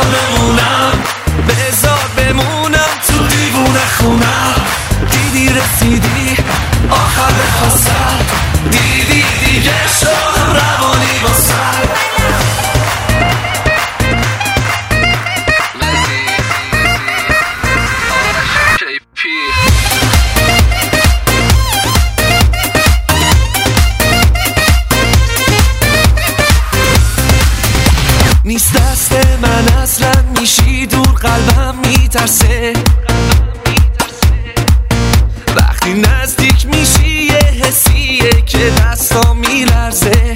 بمونم، بذار بمونم تو دیوونه خونم. دیدی رسیدی آخر خواستم، دیدی دیگه شدم روانی واسم. نیست دست من اصلا، میشی دور قلبم میترسه. وقتی نزدیک میشی یه حسیه که دستا میلرزه.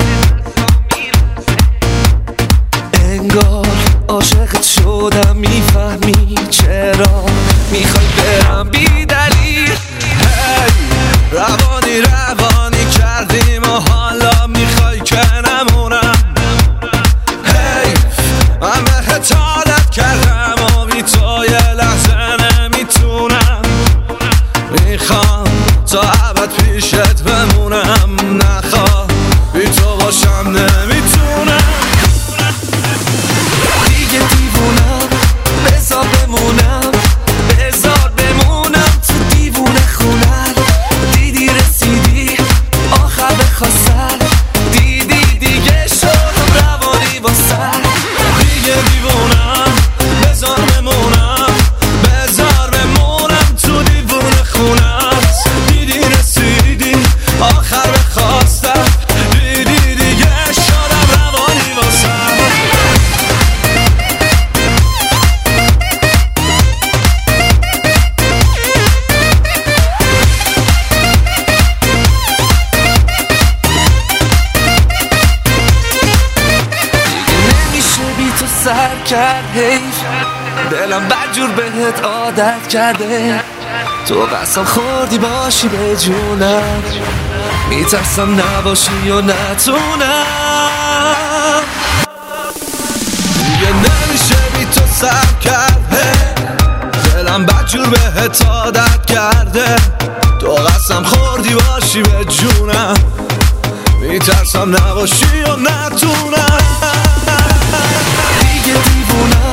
انگار عاشقت شدم، میفهمی چرا میخوای برم بی دلیل. روانی روانی کردیم و حالا میخوای که نمونم. من بهت عادت کردم و بی تو یه لحظه نمیتونم. میخوام تا ابد پیشت بمونم، نخواه بی تو باشم نمیتونم. دیگه دیوونم، بذار بمونم، بذار بمونم تو دیوونه خونم. دیدی رسیدی آخر بخواستم، دیدی دیگه شدم روانی واسم. دیگه دیوونم، بذار بمونم، بذار بمونم تو دیوونه خونت. دیدی رسیدی آخر بخواستم، دیدی دیگه شدم روانی واسم. سر کرد حیف، دلم بدجور بهت عادت کرده. تو قسم خوردی باشی به جونم، میترسم نباشی و نتونم. دیگه نمیشه بی تو سر کرده، دلم بدجور بهت عادت کرده. تو قسم خوردی باشی به جونم، میترسم نباشی و نتونم. دیگه دیوونم،